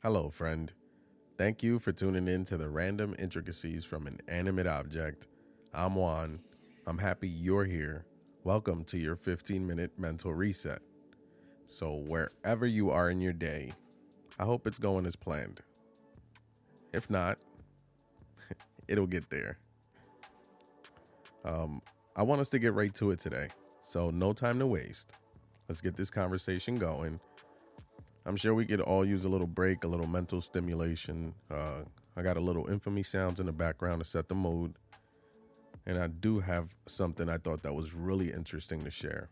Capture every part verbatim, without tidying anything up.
Hello, friend. Thank you for tuning in to the random intricacies from an animate object. I'm Juan. I'm happy you're here. Welcome to your fifteen minute mental reset. So, wherever you are in your day, I hope it's going as planned. If not, it'll get there. Um, I want us to get right to it today. So, no time to waste. Let's get this conversation going. I'm sure we could all use a little break, a little mental stimulation. Uh, I got a little infamy sounds in the background to set the mood. And I do have something I thought that was really interesting to share.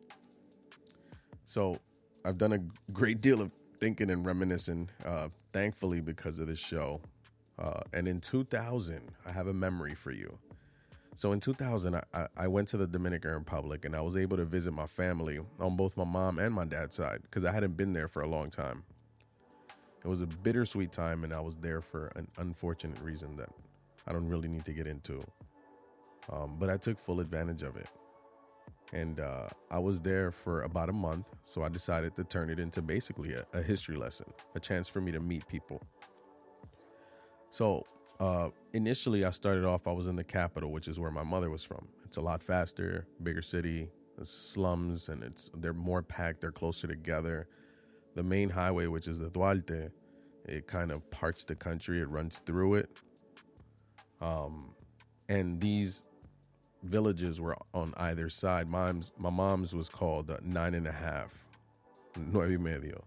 So I've done a great deal of thinking and reminiscing, uh, thankfully, because of this show. Uh, and in two thousand, I have a memory for you. So in two thousand, I, I went to the Dominican Republic and I was able to visit my family on both my mom and my dad's side because I hadn't been there for a long time. It was a bittersweet time and I was there for an unfortunate reason that I don't really need to get into. Um, but I took full advantage of it. And uh, I was there for about a month, so I decided to turn it into basically a, a history lesson, a chance for me to meet people. So uh, initially, I started off, I was in the capital, which is where my mother was from. It's a lot faster, bigger city, it's slums, and it's they're more packed, they're closer together. The main highway, which is the Duarte, it kind of parts the country, it runs through it. Um, and these villages were on either side. Mom's, my mom's was called uh, nine and a half, nueve y medio.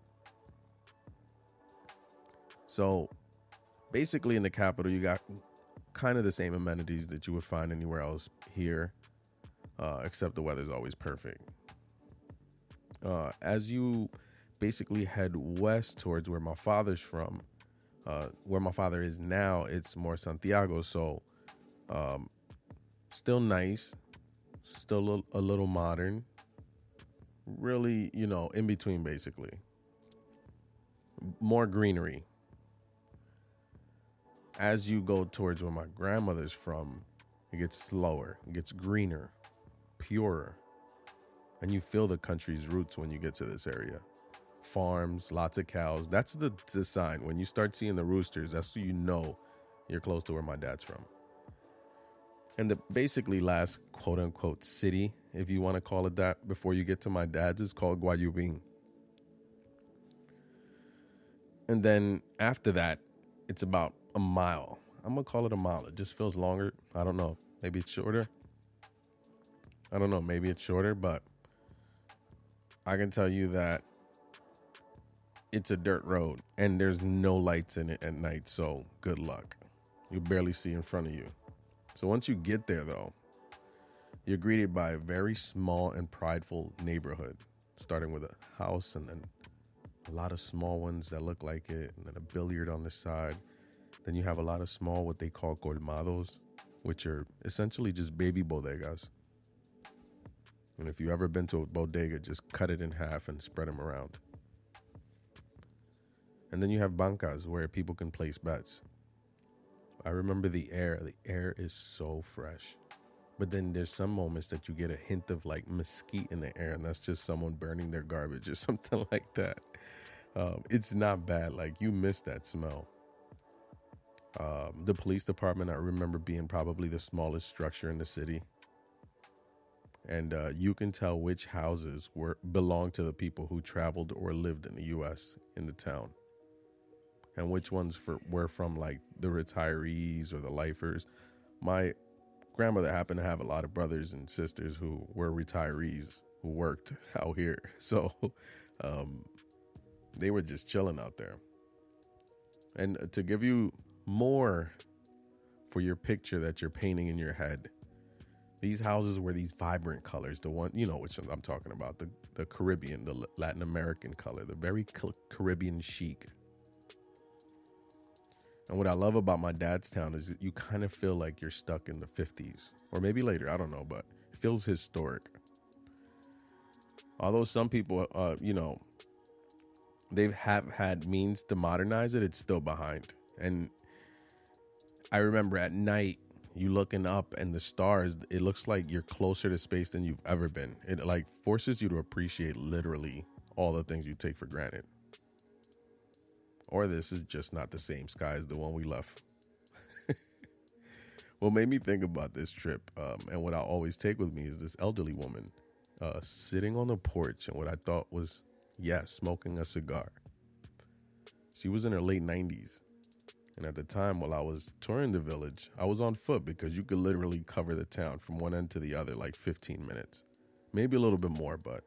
So basically in the capital, you got kind of the same amenities that you would find anywhere else here, uh, except the weather's always perfect. Uh, as you basically head west towards where my father's from, uh, where my father is now, it's more Santiago. So, um, still nice, still a, a little modern, really, you know, in between basically. More greenery. As you go towards where my grandmother's from, it gets slower, it gets greener, purer. And you feel the country's roots when you get to this area. Farms, lots of cows. That's the, the sign. When you start seeing the roosters, that's so you know you're close to where my dad's from. And the basically last quote unquote city, if you want to call it that, before you get to my dad's, is called Guayubin. And then after that, it's about a mile. I'm going to call it a mile. It just feels longer. I don't know. Maybe it's shorter. I don't know. Maybe it's shorter, but I can tell you that it's a dirt road and there's no lights in it at night. So good luck. You barely see in front of you. So once you get there, though, you're greeted by a very small and prideful neighborhood, starting with a house and then a lot of small ones that look like it, and then a billiard on the side. Then you have a lot of small, what they call colmados, which are essentially just baby bodegas. And if you've ever been to a bodega, just cut it in half and spread them around. And then you have bancas where people can place bets. I remember the air. The air is so fresh. But then there's some moments that you get a hint of like mesquite in the air, and that's just someone burning their garbage or something like that. Um, it's not bad. Like, you miss that smell. Um, the police department, I remember being probably the smallest structure in the city. And uh, you can tell which houses were belong to the people who traveled or lived in the U S in the town. And which ones for, were from like the retirees or the lifers. My grandmother happened to have a lot of brothers and sisters who were retirees who worked out here. So um, they were just chilling out there. And to give you more for your picture that you're painting in your head, these houses were these vibrant colors, the one, you know, which I'm talking about, the, the Caribbean, the Latin American color, the very Caribbean chic. And what I love about my dad's town is that you kind of feel like you're stuck in the fifties or maybe later. I don't know, but it feels historic. Although some people, uh, you know, they have had means to modernize it, it's still behind. And I remember at night, you looking up and the stars, it looks like you're closer to space than you've ever been. It like forces you to appreciate literally all the things you take for granted. Or this is just not the same sky as the one we left. What made me think about this trip, um, and what I always take with me, is this elderly woman uh, sitting on the porch and what I thought was, yes, yeah, smoking a cigar. She was in her late nineties. And at the time, while I was touring the village, I was on foot because you could literally cover the town from one end to the other like fifteen minutes. Maybe a little bit more, but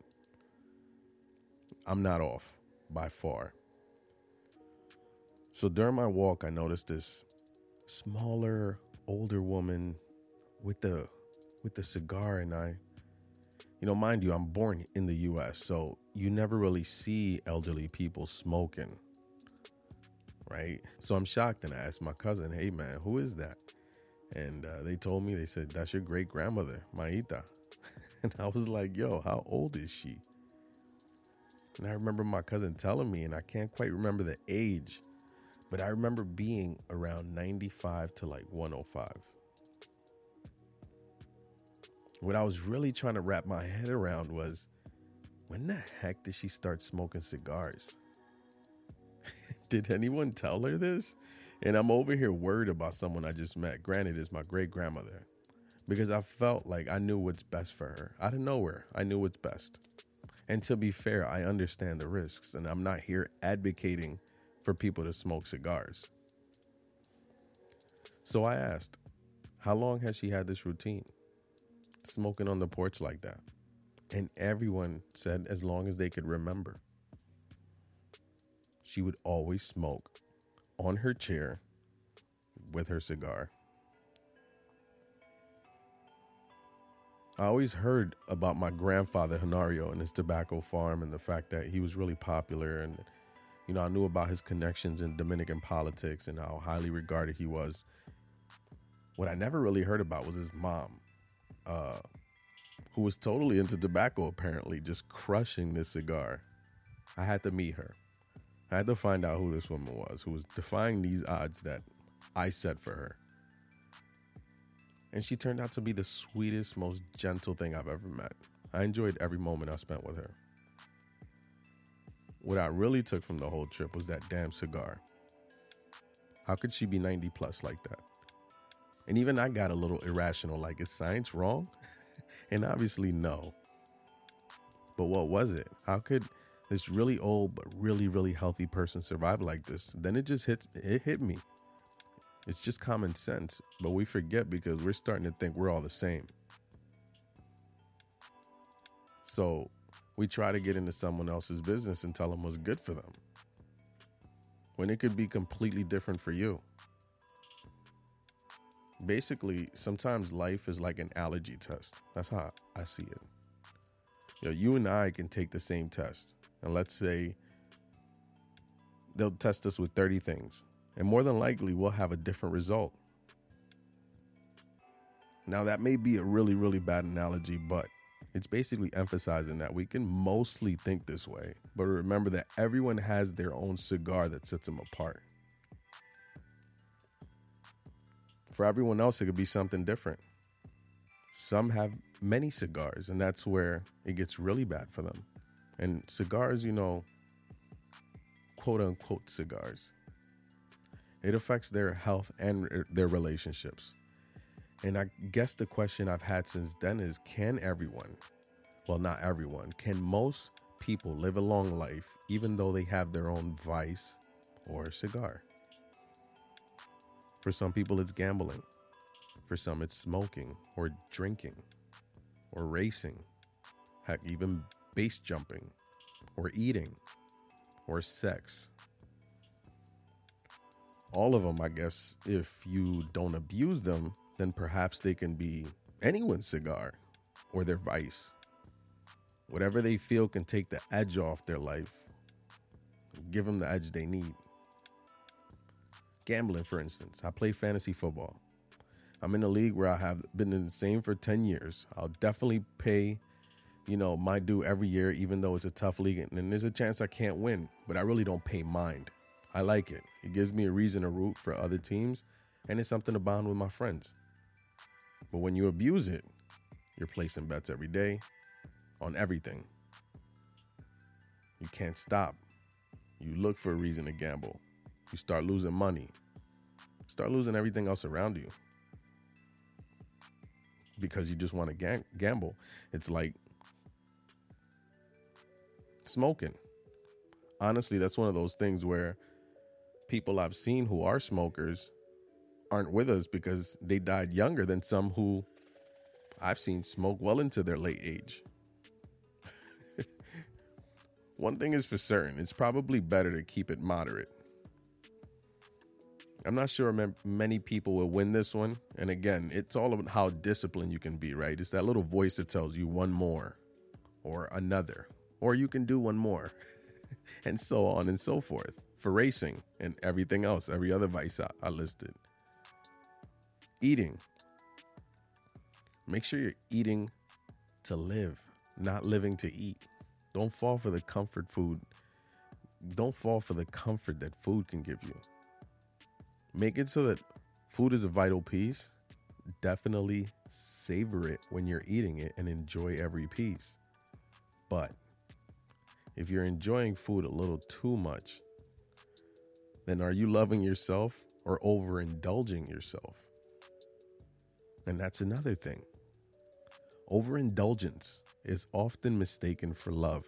I'm not off by far. So during my walk, I noticed this smaller, older woman with the with the cigar, and I, you know, mind you, I'm born in the U S, so you never really see elderly people smoking, right? So I'm shocked, and I asked my cousin, hey man, who is that? And uh, they told me, they said, that's your great grandmother, Maita. And I was like, yo, how old is she? And I remember my cousin telling me, and I can't quite remember the age, but I remember being around ninety-five to like one oh five. What I was really trying to wrap my head around was, when the heck did she start smoking cigars? Did anyone tell her this? And I'm over here worried about someone I just met. Granted, it's my great grandmother, because I felt like I knew what's best for her. Out of nowhere, I knew what's best. And to be fair, I understand the risks, and I'm not here advocating for people to smoke cigars. So I asked, how long has she had this routine, smoking on the porch like that? And everyone said as long as they could remember. She would always smoke on her chair with her cigar. I always heard about my grandfather, Honorio, and his tobacco farm, and the fact that he was really popular. And, you know, I knew about his connections in Dominican politics and how highly regarded he was. What I never really heard about was his mom, uh, who was totally into tobacco, apparently, just crushing this cigar. I had to meet her. I had to find out who this woman was, who was defying these odds that I set for her. And she turned out to be the sweetest, most gentle thing I've ever met. I enjoyed every moment I spent with her. What I really took from the whole trip was that damn cigar. How could she be ninety plus like that? And even I got a little irrational, like, is science wrong? And obviously no. But what was it? How could this really old but really, really healthy person survive like this? Then it just hit, it hit me. It's just common sense, but we forget because we're starting to think we're all the same. So we try to get into someone else's business and tell them what's good for them, when it could be completely different for you. Basically, sometimes life is like an allergy test. That's how I see it. You know, you and I can take the same test, and let's say they'll test us with thirty things. And more than likely, we'll have a different result. Now, that may be a really, really bad analogy, but it's basically emphasizing that we can mostly think this way. But remember that everyone has their own cigar that sets them apart. For everyone else, it could be something different. Some have many cigars, and that's where it gets really bad for them. And cigars, you know, quote unquote cigars, it affects their health and their relationships. And I guess the question I've had since then is, can everyone, well, not everyone, can most people live a long life even though they have their own vice or cigar? For some people, it's gambling. For some, it's smoking or drinking or racing. Heck, even base jumping or eating or sex. All of them, I guess, if you don't abuse them, then perhaps they can be anyone's cigar or their vice. Whatever they feel can take the edge off their life, give them the edge they need. Gambling, for instance. I play fantasy football. I'm in a league where I have been in the same for ten years. I'll definitely pay, you know, my due every year, even though it's a tough league. And there's a chance I can't win, but I really don't pay mind. I like it. It gives me a reason to root for other teams, and it's something to bond with my friends. But when you abuse it, you're placing bets every day on everything. You can't stop. You look for a reason to gamble. You start losing money. Start losing everything else around you because you just want to ga- gamble. It's like smoking. Honestly, that's one of those things where people I've seen who are smokers aren't with us because they died younger than some who I've seen smoke well into their late age. One thing is for certain, it's probably better to keep it moderate. I'm not sure many people will win this one. And again, it's all about how disciplined you can be, right? It's that little voice that tells you one more or another, or you can do one more and so on and so forth for racing and everything else, every other vice I, I listed. Eating. Make sure you're eating to live, not living to eat. Don't fall for the comfort food. Don't fall for the comfort that food can give you. Make it so that food is a vital piece. Definitely savor it when you're eating it and enjoy every piece. But if you're enjoying food a little too much, then are you loving yourself or overindulging yourself? And that's another thing. Overindulgence is often mistaken for love.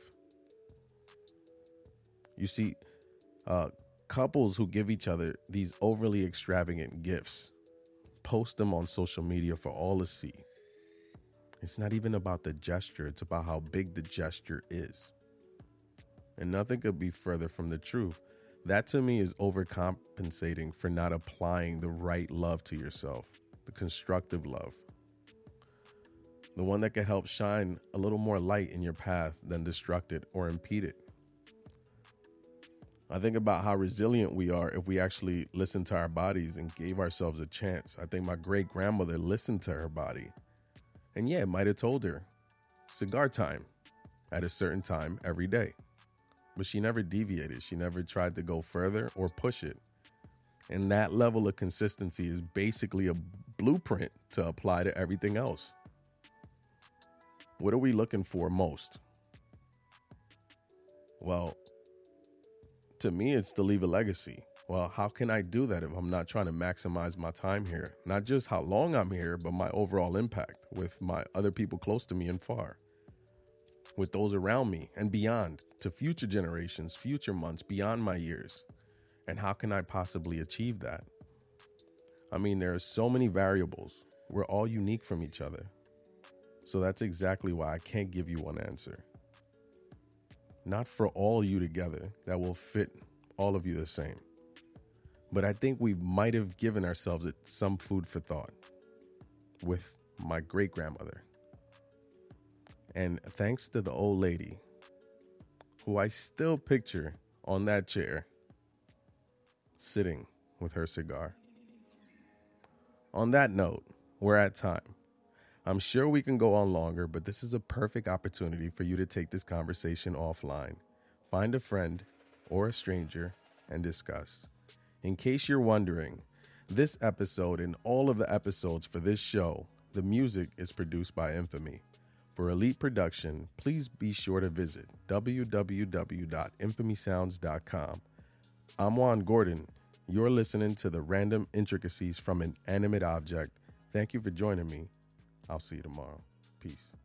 You see, uh, couples who give each other these overly extravagant gifts post them on social media for all to see. It's not even about the gesture, it's about how big the gesture is. And nothing could be further from the truth. That to me is overcompensating for not applying the right love to yourself, the constructive love. The one that can help shine a little more light in your path than destruct it or impede it. I think about how resilient we are if we actually listen to our bodies and gave ourselves a chance. I think my great grandmother listened to her body. And yeah, it might have told her cigar time at a certain time every day. But she never deviated. She never tried to go further or push it. And that level of consistency is basically a blueprint to apply to everything else. What are we looking for most? Well, to me, it's to leave a legacy. Well, how can I do that if I'm not trying to maximize my time here? Not just how long I'm here, but my overall impact with my other people close to me and far, with those around me and beyond, to future generations, future months, beyond my years. And how can I possibly achieve that? I mean, there are so many variables. We're all unique from each other. So that's exactly why I can't give you one answer. Not for all you together that will fit all of you the same. But I think we might have given ourselves some food for thought with my great grandmother. And thanks to the old lady, who I still picture on that chair, sitting with her cigar. On that note, we're at time. I'm sure we can go on longer, but this is a perfect opportunity for you to take this conversation offline. Find a friend or a stranger and discuss. In case you're wondering, this episode and all of the episodes for this show, the music is produced by Infamy. For Elite Production, please be sure to visit w w w dot infamy sounds dot com. I'm Juan Gordon. You're listening to the Random Intricacies from an Animate Object. Thank you for joining me. I'll see you tomorrow. Peace.